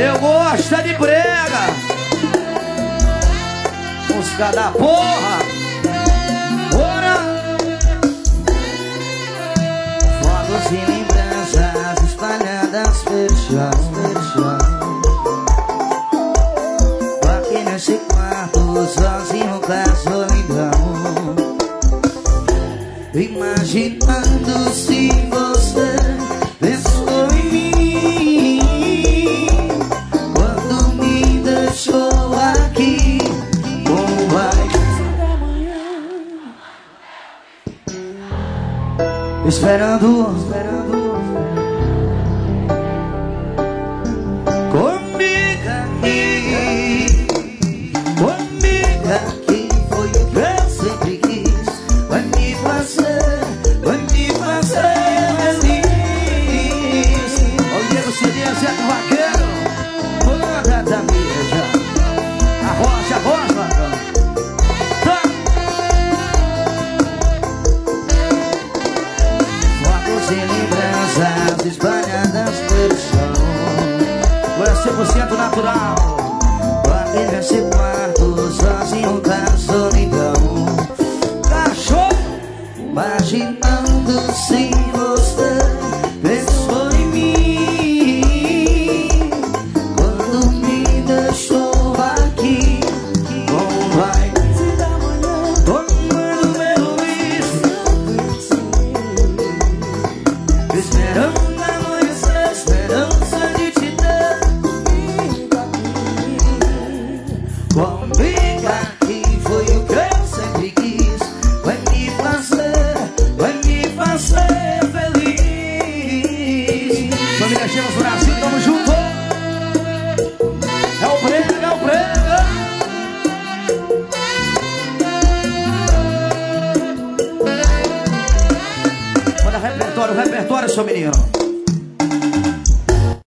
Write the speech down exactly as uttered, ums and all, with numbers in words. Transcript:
Eu gosto de brega, música da porra. Bora! Fotos e lembranças espalhadas pelo chão, pelo chão. Tô aqui nesse quarto, sozinho com a solidão, imaginando se você pensou em mim quando me deixou aqui. Como vai esperando, esperando comigo aqui, comigo aqui. Foi o que eu sempre quis. Vai me fazer, vai me fazer feliz. Olha o C D, Zé do Vaqueiro, manda da mesa. A rocha, a rocha, tá. Fotos e lembranças espalhadas pelo chão. Agora cem por cento natural. Aqui nesse quarto, sozinho com a solidão. Cachorro! Imaginando se você pensou em mim quando me deixou aqui. Como vai? Tomando meu uísque, esperando amanhecer, esperança de te ter comigo aqui. Foi o que eu sempre quis. Vai me fazer, vai me fazer feliz. Família Chivas Brasil, tamo junto. É o brega, é o brega. Manda repertório, repertório, seu menino.